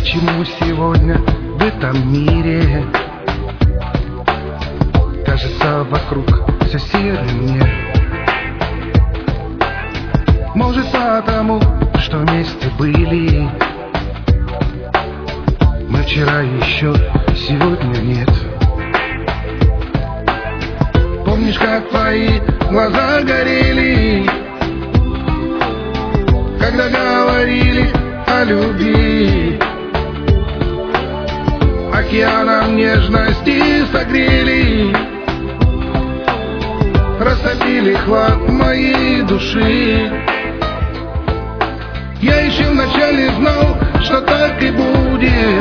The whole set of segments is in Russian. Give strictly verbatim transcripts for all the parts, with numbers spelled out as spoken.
Почему сегодня в этом мире кажется вокруг все серым мне? Может потому, что вместе были мы вчера еще, сегодня нет. Помнишь, как твои глаза горели, когда говорили о любви? Океаном нежности согрели, растопили хлад моей души. Я еще вначале знал, что так и будет.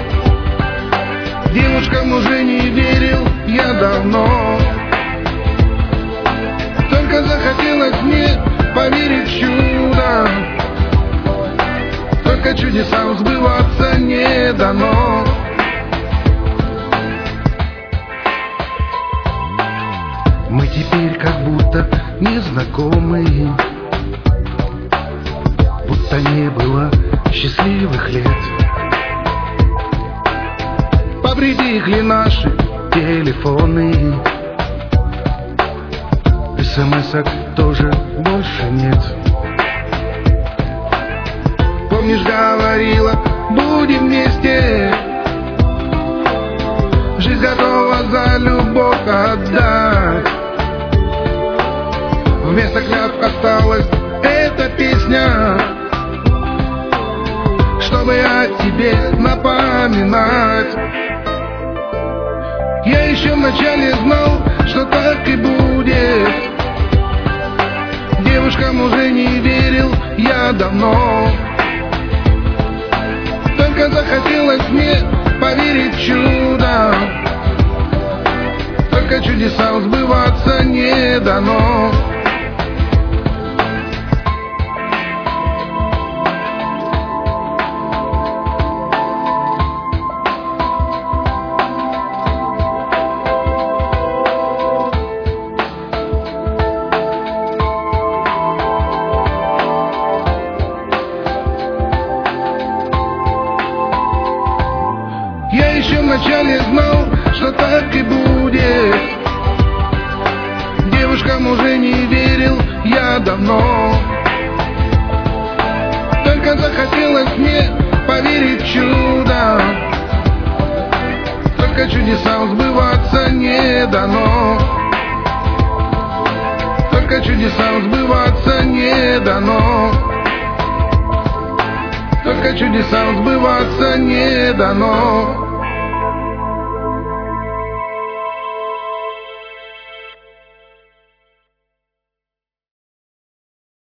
Девушкам уже не верил я давно. Только захотелось мне поверить в чудо. Только чудесам сбываться не дано. Мы теперь как будто незнакомые, будто не было счастливых лет. Повредили наши телефоны, смс-ок тоже больше нет. Помнишь, говорила, будем вместе, жизнь готова за любовь отдать. Вместо клятв осталась эта песня, чтобы о тебе напоминать. Я еще вначале знал, что так и будет. Девушкам уже не верил я давно. Только захотелось мне поверить в чудо. Только чудесам сбываться не дано. Я еще вначале знал, что так и будет. Девушкам уже не верил я давно. Только захотелось мне поверить в чудо. Только чудесам сбываться не дано. Только чудесам сбываться не дано. Только чудесам сбываться не дано.